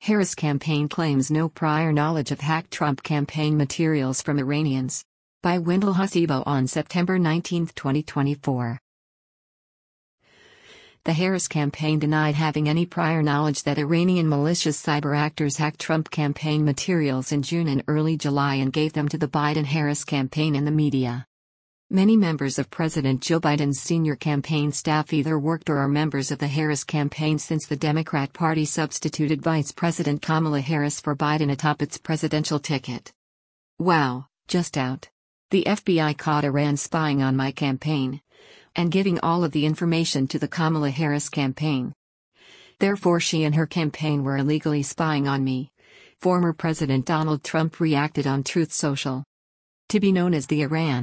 Harris campaign claims no prior knowledge of hacked Trump campaign materials from Iranians. By Wendell Hasibo on September 19, 2024. The Harris campaign denied having any prior knowledge that Iranian malicious cyber actors hacked Trump campaign materials in June and early July and gave them to the Biden-Harris campaign and the media. Many members of President Joe Biden's senior campaign staff either worked or are members of the Harris campaign since the Democrat Party substituted Vice President Kamala Harris for Biden atop its presidential ticket. Wow, just out. The FBI caught Iran spying on my campaign and giving all of the information to the Kamala Harris campaign. Therefore, she and her campaign were illegally spying on me. Former President Donald Trump reacted on Truth Social. To be known as the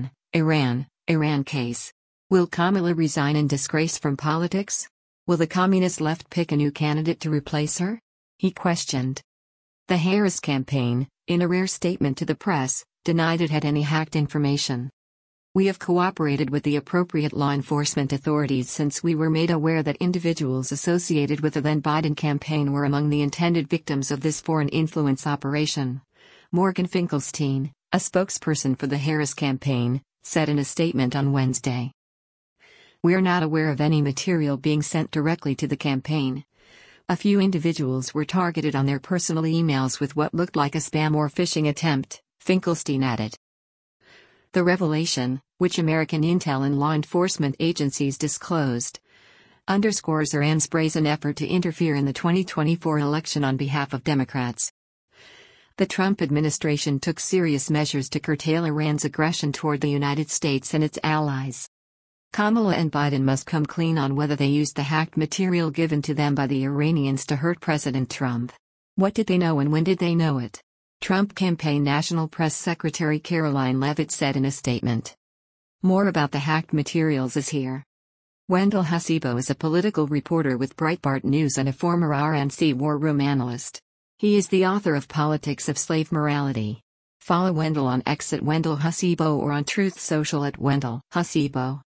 Iran case. Will Kamala resign in disgrace from politics? Will the communist left pick a new candidate to replace her? He questioned. The Harris campaign, in a rare statement to the press, denied it had any hacked information. We have cooperated with the appropriate law enforcement authorities since we were made aware that individuals associated with the then Biden campaign were among the intended victims of this foreign influence operation. Morgan Finkelstein, a spokesperson for the Harris campaign, said in a statement on Wednesday. We are not aware of any material being sent directly to the campaign. A few individuals were targeted on their personal emails with what looked like a spam or phishing attempt, Finkelstein added. The revelation, which American intel and law enforcement agencies disclosed, underscores Iran's brazen effort to interfere in the 2024 election on behalf of Democrats. The Trump administration took serious measures to curtail Iran's aggression toward the United States and its allies. Kamala and Biden must come clean on whether they used the hacked material given to them by the Iranians to hurt President Trump. What did they know and when did they know it? Trump campaign National Press Secretary Caroline Leavitt said in a statement. More about the hacked materials is here. Wendell Hasibo is a political reporter with Breitbart News and a former RNC war room analyst. He is the author of Politics of Slave Morality. Follow Wendell on X at Wendell Hasibo or on Truth Social at Wendell Hasibo.